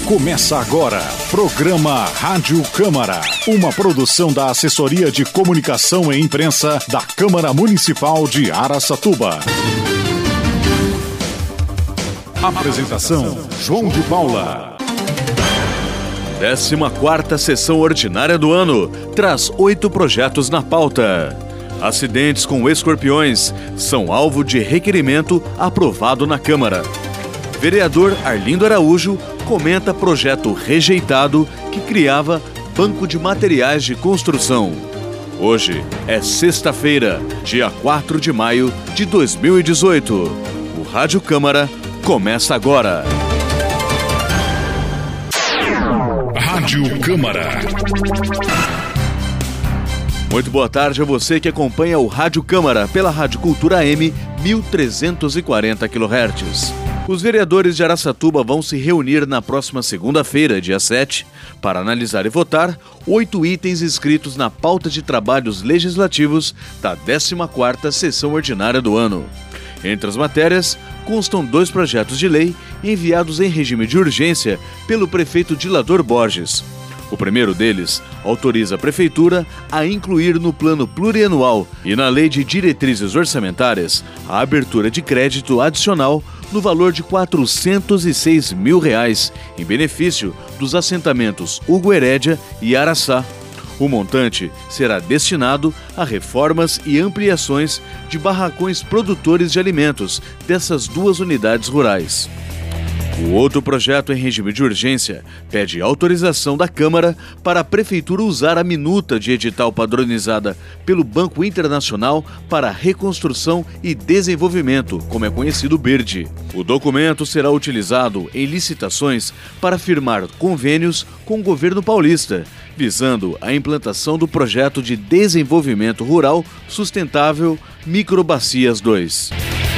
Começa agora, programa Rádio Câmara, uma produção da Assessoria de Comunicação e Imprensa da Câmara Municipal de Araçatuba. Apresentação, João de Paula. 14ª sessão ordinária do ano traz 8 projetos na pauta. Acidentes com escorpiões são alvo de requerimento aprovado na Câmara. Vereador Arlindo Araújo comenta projeto rejeitado que criava banco de materiais de construção. Hoje é sexta-feira, dia 4 de maio de 2018. O Rádio Câmara começa agora. Rádio Câmara. Muito boa tarde a você que acompanha o Rádio Câmara pela Rádio Cultura AM 1340 kHz. Os vereadores de Araçatuba vão se reunir na próxima segunda-feira, dia 7, para analisar e votar 8 itens inscritos na pauta de trabalhos legislativos da 14ª sessão ordinária do ano. Entre as matérias, constam 2 projetos de lei enviados em regime de urgência pelo prefeito Dilador Borges. O primeiro deles autoriza a Prefeitura a incluir no Plano Plurianual e na Lei de Diretrizes Orçamentárias a abertura de crédito adicional no valor de R$ 406 mil em benefício dos assentamentos Hugo Herédia e Araçá. O montante será destinado a reformas e ampliações de barracões produtores de alimentos dessas 2 unidades rurais. O outro projeto em regime de urgência pede autorização da Câmara para a Prefeitura usar a minuta de edital padronizada pelo Banco Internacional para Reconstrução e Desenvolvimento, como é conhecido o BIRD. O documento será utilizado em licitações para firmar convênios com o governo paulista, visando a implantação do projeto de desenvolvimento rural sustentável Microbacias 2.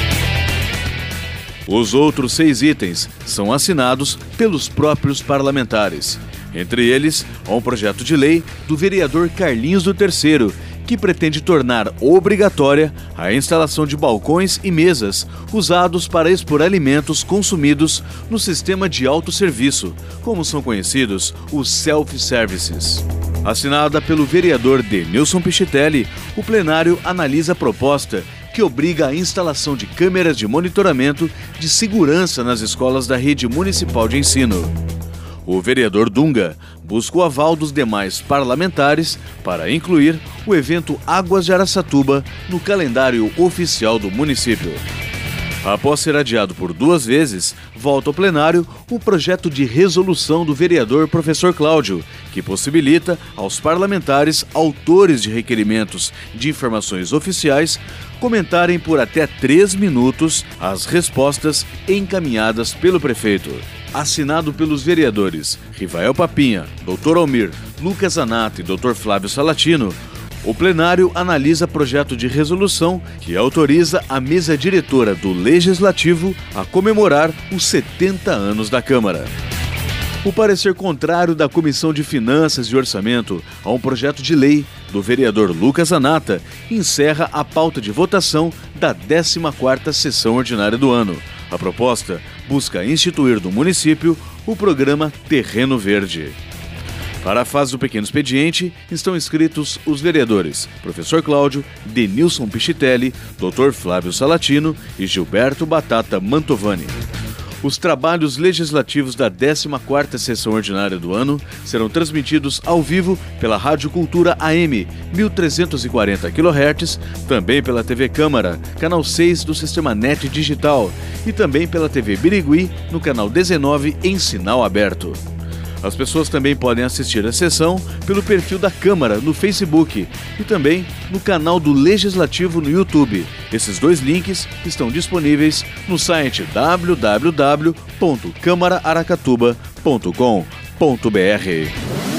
Os outros 6 itens são assinados pelos próprios parlamentares. Entre eles, há um projeto de lei do vereador Carlinhos do Terceiro, que pretende tornar obrigatória a instalação de balcões e mesas usados para expor alimentos consumidos no sistema de autosserviço, como são conhecidos os self-services. Assinada pelo vereador Denilson Pichitelli, o plenário analisa a proposta que obriga a instalação de câmeras de monitoramento de segurança nas escolas da rede municipal de ensino. O vereador Dunga busca o aval dos demais parlamentares para incluir o evento Águas de Araçatuba no calendário oficial do município. Após ser adiado por 2 vezes, volta ao plenário o projeto de resolução do vereador Professor Cláudio, que possibilita aos parlamentares autores de requerimentos de informações oficiais comentarem por até 3 minutos as respostas encaminhadas pelo prefeito. Assinado pelos vereadores Rivael Papinha, Dr. Almir, Lucas Zanata e Dr. Flávio Salatino, o plenário analisa projeto de resolução que autoriza a mesa diretora do Legislativo a comemorar os 70 anos da Câmara. O parecer contrário da Comissão de Finanças e Orçamento a um projeto de lei do vereador Lucas Zanata encerra a pauta de votação da 14ª sessão ordinária do ano. A proposta busca instituir no município o programa Terreno Verde. Para a fase do pequeno expediente, estão inscritos os vereadores Professor Cláudio, Denilson Pichitelli, Dr. Flávio Salatino e Gilberto Batata Mantovani. Os trabalhos legislativos da 14ª sessão ordinária do ano serão transmitidos ao vivo pela Rádio Cultura AM 1340 kHz, também pela TV Câmara, canal 6 do Sistema NET Digital e também pela TV Birigui no canal 19 em sinal aberto. As pessoas também podem assistir a sessão pelo perfil da Câmara no Facebook e também no canal do Legislativo no YouTube. Esses 2 links estão disponíveis no site www.camaraaracatuba.com.br.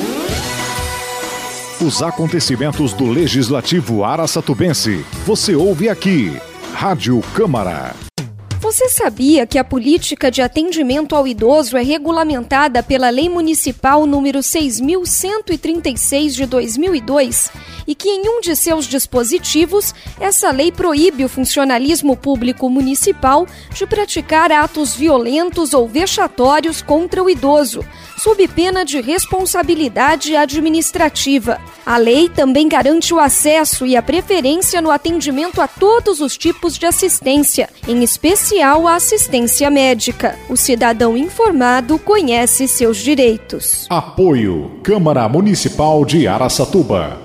Os acontecimentos do Legislativo Araçatubense. Você ouve aqui, Rádio Câmara. Você sabia que a política de atendimento ao idoso é regulamentada pela Lei Municipal número 6.136 de 2002 e que em um de seus dispositivos, essa lei proíbe o funcionalismo público municipal de praticar atos violentos ou vexatórios contra o idoso, sob pena de responsabilidade administrativa. A lei também garante o acesso e a preferência no atendimento a todos os tipos de assistência, em especial a assistência médica. O cidadão informado conhece seus direitos. Apoio Câmara Municipal de Araçatuba.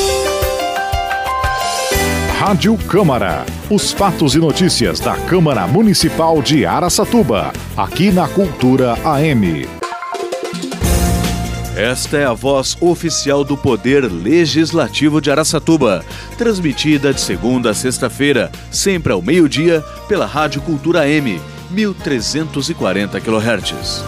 Rádio Câmara. Os fatos e notícias da Câmara Municipal de Araçatuba. Aqui na Cultura AM. Esta é a voz oficial do Poder Legislativo de Araçatuba, transmitida de segunda a sexta-feira, sempre ao meio-dia, pela Rádio Cultura AM, 1340 kHz.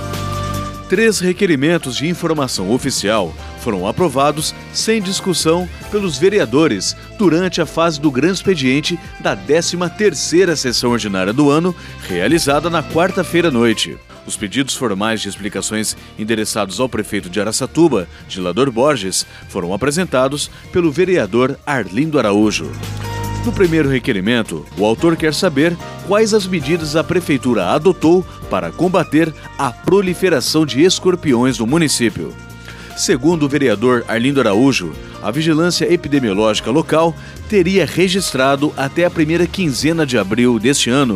3 requerimentos de informação oficial foram aprovados sem discussão pelos vereadores durante a fase do grande expediente da 13ª sessão ordinária do ano, realizada na quarta-feira à noite. Os pedidos formais de explicações endereçados ao prefeito de Araçatuba, Gilador Borges, foram apresentados pelo vereador Arlindo Araújo. No primeiro requerimento, o autor quer saber quais as medidas a prefeitura adotou para combater a proliferação de escorpiões no município. Segundo o vereador Arlindo Araújo, a vigilância epidemiológica local teria registrado até a primeira quinzena de abril deste ano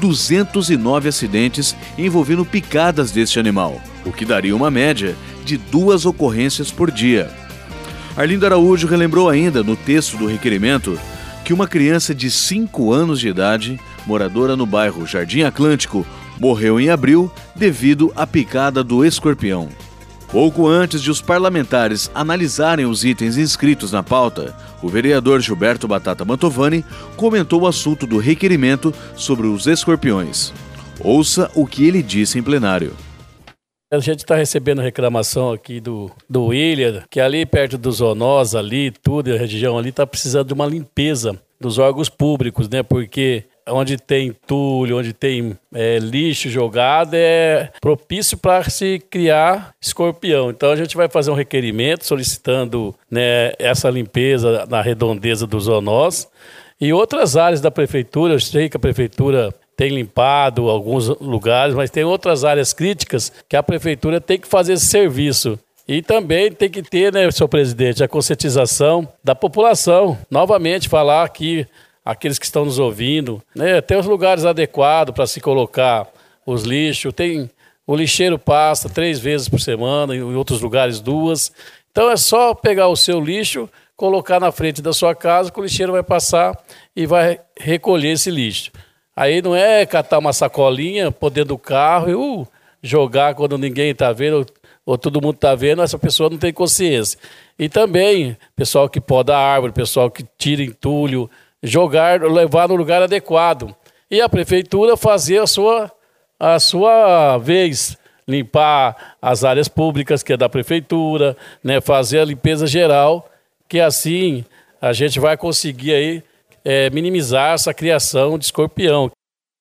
209 acidentes envolvendo picadas deste animal, o que daria uma média de 2 ocorrências por dia. Arlindo Araújo relembrou ainda no texto do requerimento que uma criança de 5 anos de idade, moradora no bairro Jardim Atlântico, morreu em abril devido à picada do escorpião. Pouco antes de os parlamentares analisarem os itens inscritos na pauta, o vereador Gilberto Batata Mantovani comentou o assunto do requerimento sobre os escorpiões. Ouça o que ele disse em plenário. A gente está recebendo reclamação aqui do William, que ali perto dos zoonoses, ali, tudo, a região ali está precisando de uma limpeza dos órgãos públicos, né? Porque onde tem entulho, onde tem lixo jogado, é propício para se criar escorpião. Então a gente vai fazer um requerimento solicitando, né, essa limpeza na redondeza dos zoonoses e outras áreas da prefeitura. Eu sei que a prefeitura tem limpado alguns lugares, mas tem outras áreas críticas que a prefeitura tem que fazer esse serviço. E também tem que ter, né, senhor presidente, a conscientização da população. Novamente falar aqui, aqueles que estão nos ouvindo, né, tem os lugares adequados para se colocar os lixos. O lixeiro passa 3 vezes por semana, em outros lugares 2. Então é só pegar o seu lixo, colocar na frente da sua casa, que o lixeiro vai passar e vai recolher esse lixo. Aí não é catar uma sacolinha, pôr dentro do carro e jogar quando ninguém está vendo ou todo mundo está vendo, essa pessoa não tem consciência. E também, pessoal que poda a árvore, pessoal que tira entulho, levar no lugar adequado. E a prefeitura fazer a sua vez, limpar as áreas públicas, que é da prefeitura, né, fazer a limpeza geral, que assim a gente vai conseguir aí minimizar essa criação de escorpião.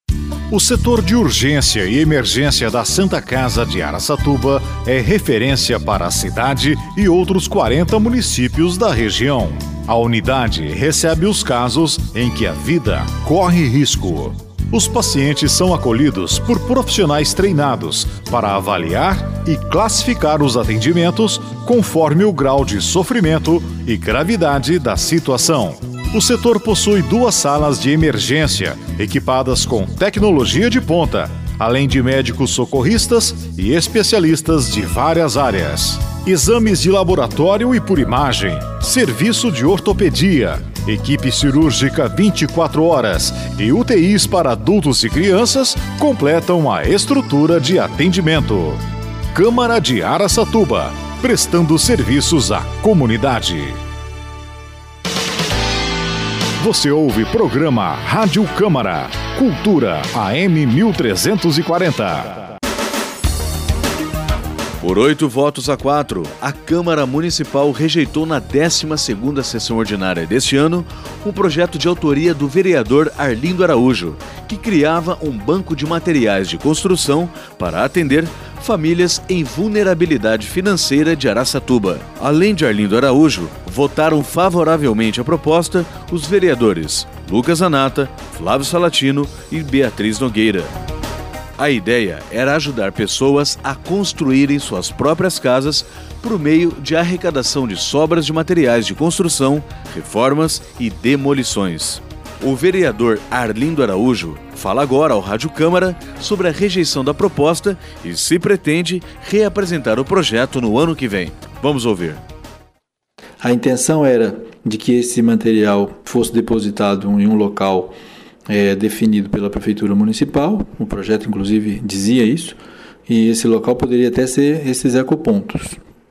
O setor de urgência e emergência da Santa Casa de Araçatuba é referência para a cidade e outros 40 municípios da região. A unidade recebe os casos em que a vida corre risco. Os pacientes são acolhidos por profissionais treinados para avaliar e classificar os atendimentos conforme o grau de sofrimento e gravidade da situação. O setor possui 2 salas de emergência, equipadas com tecnologia de ponta, além de médicos socorristas e especialistas de várias áreas. Exames de laboratório e por imagem, serviço de ortopedia, equipe cirúrgica 24 horas e UTIs para adultos e crianças completam a estrutura de atendimento. Câmara de Araçatuba, prestando serviços à comunidade. Você ouve programa Rádio Câmara, Cultura AM 1340. Por 8 votos a 4, a Câmara Municipal rejeitou na 12ª sessão ordinária deste ano um projeto de autoria do vereador Arlindo Araújo, que criava um banco de materiais de construção para atender famílias em vulnerabilidade financeira de Araçatuba. Além de Arlindo Araújo, votaram favoravelmente a proposta os vereadores Lucas Anata, Flávio Salatino e Beatriz Nogueira. A ideia era ajudar pessoas a construírem suas próprias casas por meio de arrecadação de sobras de materiais de construção, reformas e demolições. O vereador Arlindo Araújo fala agora ao Rádio Câmara sobre a rejeição da proposta e se pretende reapresentar o projeto no ano que vem. Vamos ouvir. A intenção era de que esse material fosse depositado em um local definido pela Prefeitura Municipal. O projeto, inclusive, dizia isso. E esse local poderia até ser esses ecopontos.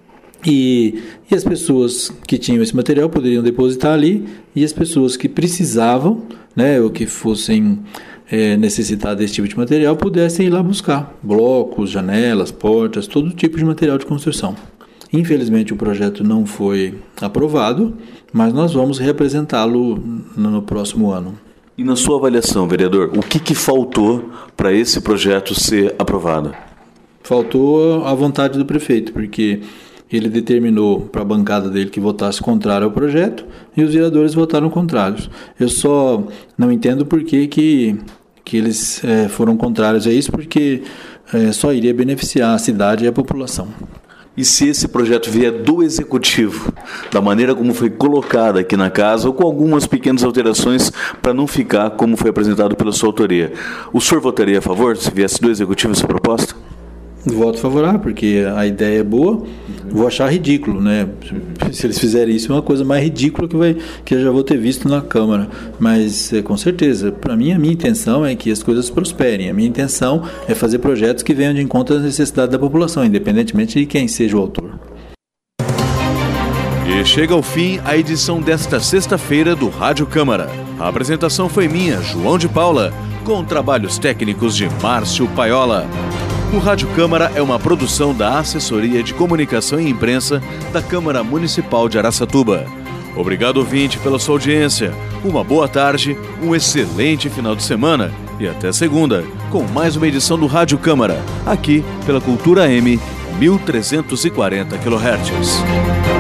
E as pessoas que tinham esse material poderiam depositar ali, e as pessoas que precisavam, ou que fossem necessitar desse tipo de material, pudessem ir lá buscar blocos, janelas, portas, todo tipo de material de construção. Infelizmente o projeto não foi aprovado, mas nós vamos reapresentá-lo no próximo ano. E na sua avaliação, vereador, o que faltou para esse projeto ser aprovado? Faltou a vontade do prefeito, porque ele determinou para a bancada dele que votasse contrário ao projeto e os vereadores votaram contrários. Eu só não entendo por que eles foram contrários a isso, porque só iria beneficiar a cidade e a população. E se esse projeto vier do Executivo, da maneira como foi colocado aqui na casa, ou com algumas pequenas alterações para não ficar como foi apresentado pela sua autoria, o senhor votaria a favor se viesse do Executivo essa proposta? Voto favorável, porque a ideia é boa. Vou achar ridículo, Se eles fizerem isso, é uma coisa mais ridícula que eu já vou ter visto na Câmara. Mas, com certeza, para mim, a minha intenção é que as coisas prosperem. A minha intenção é fazer projetos que venham de encontro às necessidades da população, independentemente de quem seja o autor. E chega ao fim a edição desta sexta-feira do Rádio Câmara. A apresentação foi minha, João de Paula, com trabalhos técnicos de Márcio Paiola. O Rádio Câmara é uma produção da Assessoria de Comunicação e Imprensa da Câmara Municipal de Araçatuba. Obrigado, ouvinte, pela sua audiência. Uma boa tarde, um excelente final de semana e até segunda, com mais uma edição do Rádio Câmara, aqui pela Cultura M 1340 kHz.